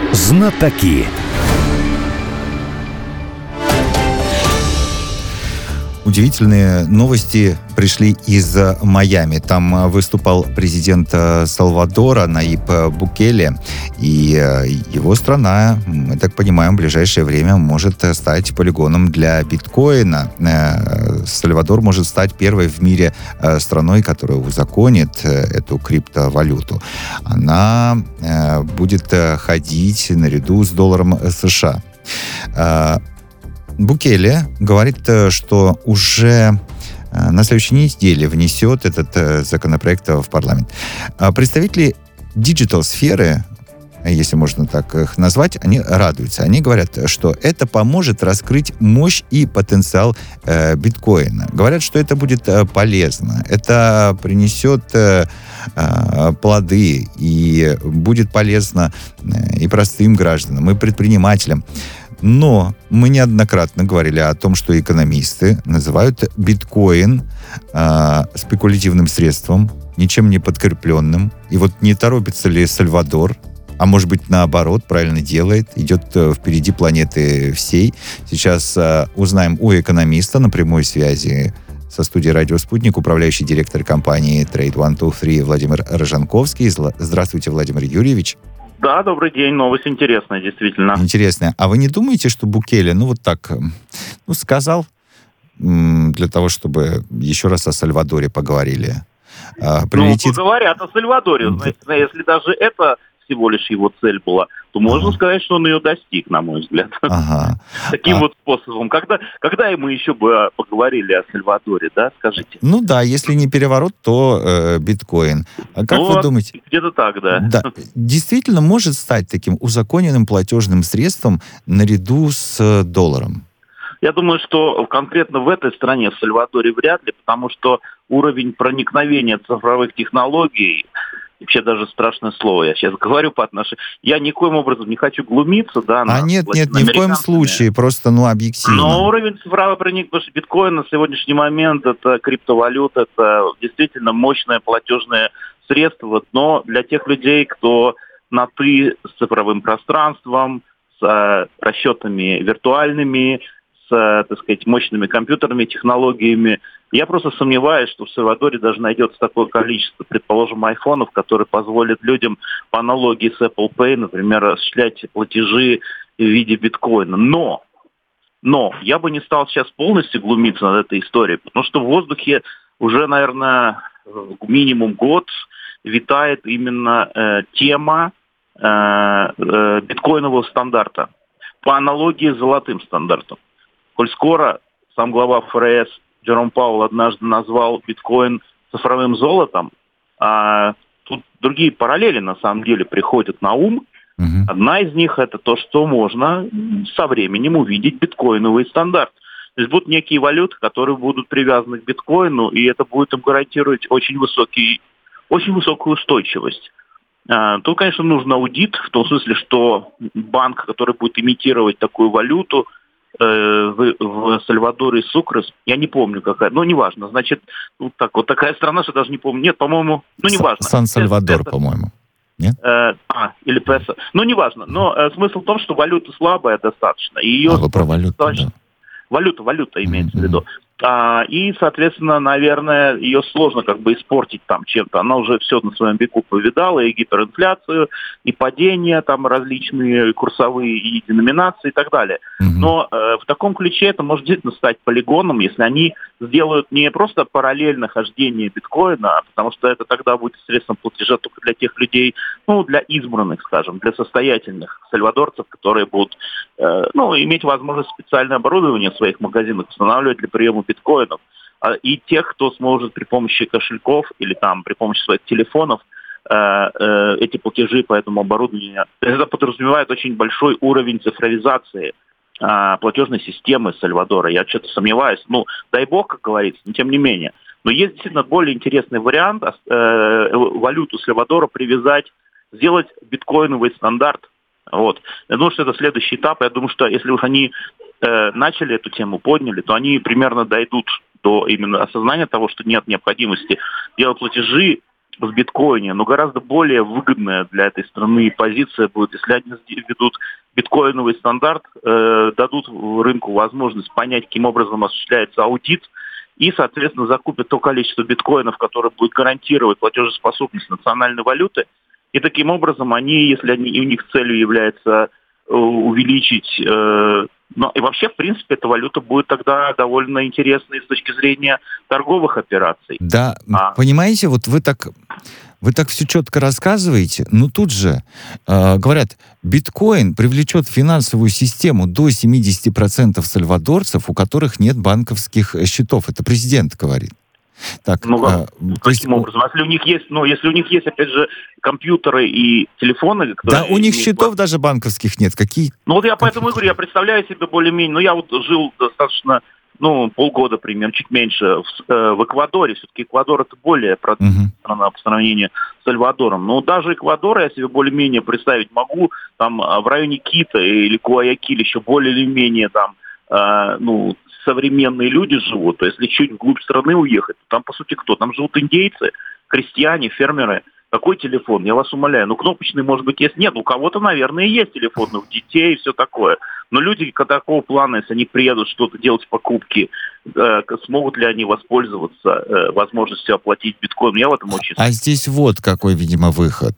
Знатоки. Удивительные новости пришли из Майами. Там выступал президент Сальвадора Наиб Букеле. И его страна, мы так понимаем, в ближайшее время может стать полигоном для биткоина. Сальвадор может стать первой в мире страной, которая узаконит эту криптовалюту. Она будет ходить наряду с долларом США. Букеле говорит, что уже на следующей неделе внесет этот законопроект в парламент. Представители диджитал-сферы, если можно так их назвать, они радуются. Они говорят, что это поможет раскрыть мощь и потенциал биткоина. Говорят, что это будет полезно. Это принесет плоды и будет полезно и простым гражданам, и предпринимателям. Но мы неоднократно говорили о том, что экономисты называют биткоин спекулятивным средством, ничем не подкрепленным. И вот не торопится ли Сальвадор, а может быть наоборот, правильно делает, идет впереди планеты всей. Сейчас узнаем у экономиста на прямой связи со студией «Радио Спутник» управляющий директор компании Trade 123 Владимир Рожанковский. Здравствуйте, Владимир Юрьевич. Да, добрый день. Новость интересная, действительно. Интересная. А вы не думаете, что Букеле, вот так, сказал для того, чтобы еще раз о Сальвадоре поговорили? Говорят о Сальвадоре. Если даже это всего лишь его цель была, то можно сказать, что он ее достиг, на мой взгляд. Таким вот способом. Когда мы еще бы поговорили о Сальвадоре, да, скажите? Если не переворот, то биткоин. А как вы думаете? Где-то так, да. Да. Действительно может стать таким узаконенным платежным средством наряду с долларом? Я думаю, что конкретно в этой стране, в Сальвадоре, вряд ли, потому что уровень проникновения цифровых технологий, вообще даже страшное слово, я сейчас говорю по отношению... Я никоим образом не хочу глумиться, да. Нет, ни в коем случае, просто, объективно. Но уровень цифровой проникновения, потому что биткоин на сегодняшний момент, это криптовалюта, это действительно мощное платежное средство, но для тех людей, кто на «ты» с цифровым пространством, с расчетами виртуальными, с, мощными компьютерными технологиями. Я просто сомневаюсь, что в Сальвадоре даже найдется такое количество, предположим, айфонов, которые позволят людям по аналогии с Apple Pay, например, осуществлять платежи в виде биткоина. Но я бы не стал сейчас полностью глумиться над этой историей, потому что в воздухе уже, наверное, минимум год витает именно тема биткоинового стандарта по аналогии с золотым стандартом. Коль скоро сам глава ФРС Джером Пауэлл однажды назвал биткоин цифровым золотом, а тут другие параллели на самом деле приходят на ум. Одна из них это то, что можно со временем увидеть биткоиновый стандарт. То есть будут некие валюты, которые будут привязаны к биткоину, и это будет им гарантировать очень высокую устойчивость. Тут, конечно, нужен аудит, в том смысле, что банк, который будет имитировать такую валюту, в Сальвадоре Сукрес, я не помню какая, неважно, значит, такая страна, что даже не помню, нет, по-моему, неважно. Сан-Сальвадор, по-моему, нет? Или Песо, неважно, но смысл в том, что валюта слабая достаточно, и ее... Вы про валюту, да. Валюта имеется в виду. И, соответственно, наверное, ее сложно испортить там чем-то. Она уже все на своем веку повидала, и гиперинфляцию, и падения там различные курсовые, и деноминации, и так далее. Но в таком ключе это может действительно стать полигоном, если они сделают не просто параллельно хождение биткоина, потому что это тогда будет средством платежа только для тех людей, для избранных, скажем, для состоятельных сальвадорцев, которые будут иметь возможность специальное оборудование в своих магазинах устанавливать для приема биткоинов, и тех, кто сможет при помощи кошельков или при помощи своих телефонов эти платежи по этому оборудованию. Это подразумевает очень большой уровень цифровизации платежной системы Сальвадора. Я что-то сомневаюсь. Дай бог, как говорится, но тем не менее. Но есть действительно более интересный вариант валюту Сальвадора сделать биткоиновый стандарт. Я думаю, что это следующий этап. Я думаю, что если уж они начали эту тему, подняли, то они примерно дойдут до именно осознания того, что нет необходимости делать платежи в биткоине, но гораздо более выгодная для этой страны позиция будет, если они ведут биткоиновый стандарт, дадут рынку возможность понять, каким образом осуществляется аудит, и, соответственно, закупят то количество биткоинов, которое будет гарантировать платежеспособность национальной валюты. И таким образом у них целью является увеличить... и вообще, в принципе, эта валюта будет тогда довольно интересной с точки зрения торговых операций. Да, понимаете, вот вы так все четко рассказываете, но тут же говорят, биткоин привлечет в финансовую систему до 70% сальвадорцев, у которых нет банковских счетов. Это президент говорит. Так, каким образом? Если у них есть, опять же, компьютеры и телефоны... Да, у них счетов даже банковских нет. Какие? Я поэтому и говорю, я представляю себе более-менее... я жил достаточно, полгода примерно, чуть меньше, в Эквадоре. Все-таки Эквадор — это более продвинутая страна по сравнению с Сальвадором. Но даже Эквадор я себе более-менее представить могу. Там в районе Кита или Гуаякиль еще более или менее там... современные люди живут, то есть если чуть вглубь страны уехать, то там, по сути, кто? Там живут индейцы, крестьяне, фермеры. Какой телефон? Я вас умоляю. Кнопочный, может быть, есть. Нет, у кого-то, наверное, есть телефон, у детей и все такое. Но люди такого плана, если они приедут что-то делать, покупки, смогут ли они воспользоваться возможностью оплатить биткоин? Я в этом очень... А здесь вот какой, видимо, выход.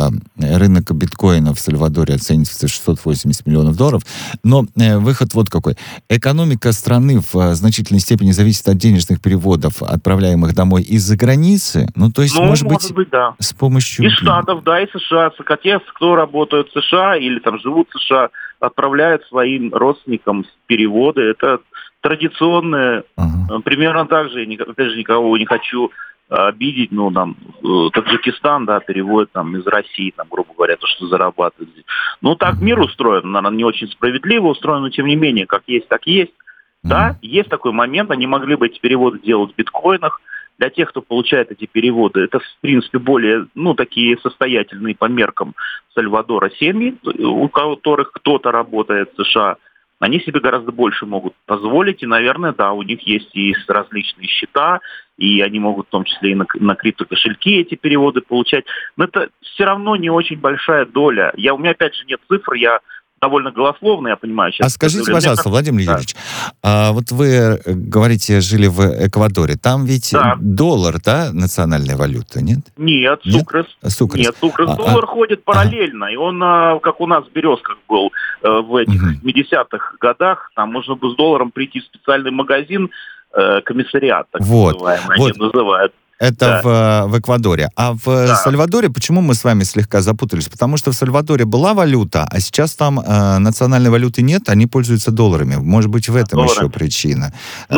Рынок биткоина в Сальвадоре оценивается в $680 миллионов. Но выход вот какой. Экономика страны в значительной степени зависит от денежных переводов, отправляемых домой из-за границы. То есть, может быть, да. С помощью... И Штатов, да, и США. Те, кто работают в США или там живут в США, отправляют своим родственникам переводы. Это традиционное. Примерно так же, опять же, никого не хочу обидеть, Таджикистан, да, переводит из России, грубо говоря, то, что зарабатывает здесь. Так мир устроен, наверное, не очень справедливо устроен, но тем не менее, как есть, так есть. Да, есть такой момент, они могли бы эти переводы делать в биткоинах. Для тех, кто получает эти переводы, это, в принципе, более, такие состоятельные по меркам Сальвадора семьи, у которых кто-то работает в США, они себе гораздо больше могут позволить, и, наверное, да, у них есть и различные счета, и они могут в том числе и на криптокошельки эти переводы получать. Но это все равно не очень большая доля. У меня, опять же, нет цифр, я довольно голословно, я понимаю. А скажите, пожалуйста, Владимир Юрьевич, вот вы говорите, жили в Эквадоре, там ведь доллар, да, национальная валюта, нет? Нет, Сукрес. Нет, Сукрес. Доллар ходит параллельно, и он, как у нас в Березках был в этих 70-х годах, там можно было с долларом прийти в специальный магазин, комиссариат, так называемый, они называют. Это в Эквадоре. А в Сальвадоре почему мы с вами слегка запутались? Потому что в Сальвадоре была валюта, а сейчас там национальной валюты нет, они пользуются долларами. Может быть, в этом еще причина.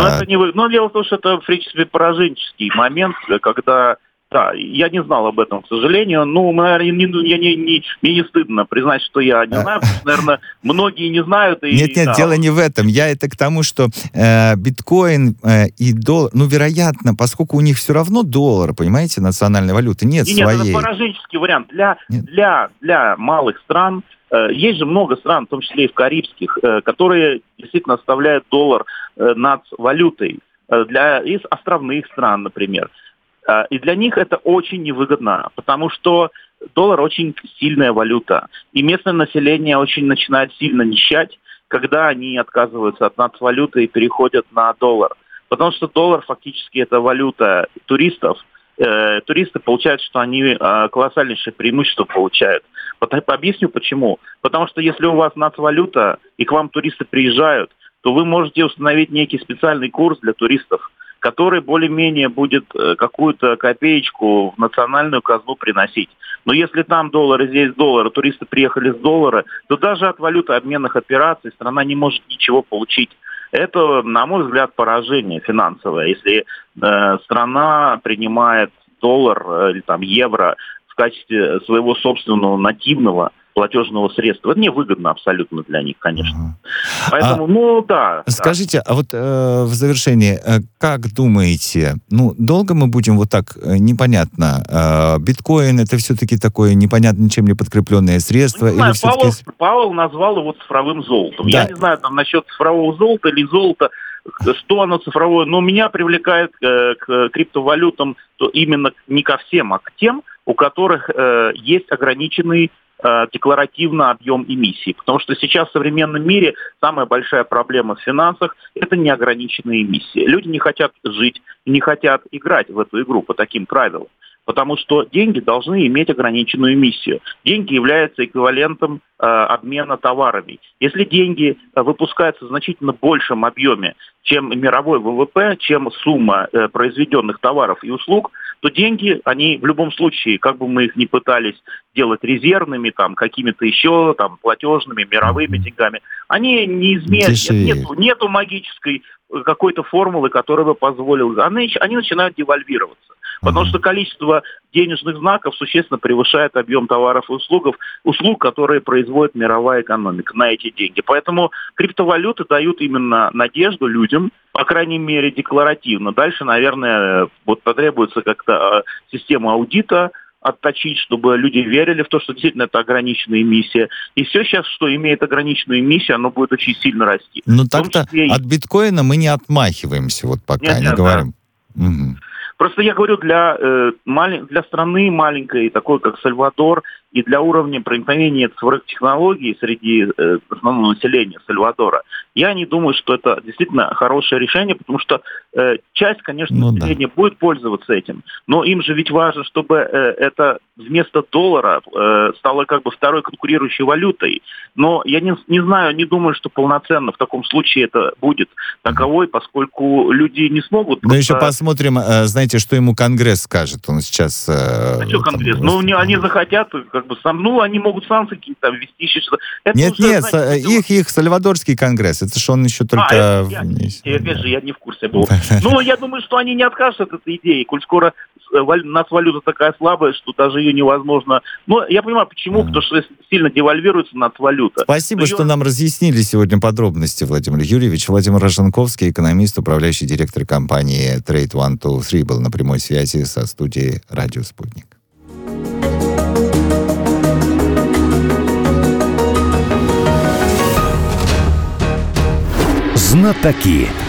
Дело в том, что это, в принципе, пораженческий момент, когда... Да, я не знал об этом, к сожалению. Наверное, мне не стыдно признать, что я не знаю, потому что, наверное, многие не знают. Нет, дело не в этом. Это к тому, что биткоин и доллар, вероятно, поскольку у них все равно доллар, понимаете, национальной валюты нет своей. Нет, это пораженческий вариант. Для малых стран, есть же много стран, в том числе и в карибских, которые действительно оставляют доллар над валютой. Из островных стран, например. И для них это очень невыгодно, потому что доллар очень сильная валюта. И местное население очень начинает сильно нищать, когда они отказываются от нацвалюты и переходят на доллар. Потому что доллар фактически это валюта туристов. Туристы получают, что они колоссальнейшее преимущество получают. Объясню почему. Потому что если у вас нацвалюта и к вам туристы приезжают, то вы можете установить некий специальный курс для туристов, который более-менее будет какую-то копеечку в национальную казну приносить. Но если там доллар и здесь доллар, а туристы приехали с доллара, то даже от валюты обменных операций страна не может ничего получить. Это, на мой взгляд, поражение финансовое. Если страна принимает доллар или евро в качестве своего собственного нативного платежного средства. Это невыгодно абсолютно для них, конечно. Поэтому, Скажите, а вот в завершении, как думаете, долго мы будем вот так, непонятно, биткоин это все-таки такое непонятно ничем не подкрепленное средство? Не знаю, Павел назвал его цифровым золотом. Да. Я не знаю, насчет цифрового золота или золота. что оно цифровое. Но меня привлекает к криптовалютам именно не ко всем, а к тем, у которых есть ограниченный декларативно объем эмиссий. Потому что сейчас в современном мире самая большая проблема в финансах – это неограниченные эмиссии. Люди не хотят жить, не хотят играть в эту игру по таким правилам. Потому что деньги должны иметь ограниченную эмиссию. Деньги являются эквивалентом обмена товарами. Если деньги выпускаются в значительно большем объеме, чем мировой ВВП, чем сумма произведенных товаров и услуг, то деньги, они в любом случае, как бы мы их ни пытались делать резервными, там, какими-то еще там, платежными, мировыми деньгами, они неизменно, нету магической какой-то формулы, которая бы позволила. Они начинают девальвироваться. Потому что количество денежных знаков существенно превышает объем товаров и услуг, которые производит мировая экономика на эти деньги. Поэтому криптовалюты дают именно надежду людям, по крайней мере, декларативно. Дальше, наверное, потребуется как-то систему аудита отточить, чтобы люди верили в то, что действительно это ограниченная эмиссия. И все сейчас, что имеет ограниченную эмиссию, оно будет очень сильно расти. Ну так-то от биткоина мы не отмахиваемся, вот пока не говорим. Да. Угу. Просто я говорю, для страны маленькой, такой как Сальвадор, и для уровня проникновения цифровых технологий среди основного населения Сальвадора, я не думаю, что это действительно хорошее решение, потому что часть, конечно, населения будет пользоваться этим, но им же ведь важно, чтобы это вместо доллара стало как бы второй конкурирующей валютой. Но я не знаю, не думаю, что полноценно в таком случае это будет таковой, поскольку люди не смогут... Но еще посмотрим, знаете, что ему Конгресс скажет. Он сейчас... что Конгресс? Они захотят... они могут санкции какие-то там ввести, еще что-то. Нет, их Сальвадорский конгресс, это же он еще только... Опять же, я не в курсе был. Но я думаю, что они не откажутся от этой идеи, коль скоро у нас валюта такая слабая, что даже ее невозможно... Но я понимаю, почему, потому что сильно девальвируется нацвалюта. Спасибо, что нам разъяснили сегодня подробности, Владимир Юрьевич. Владимир Роженковский, экономист, управляющий директор компании Trade 123, был на прямой связи со студией «Радио Спутник». Знатоки.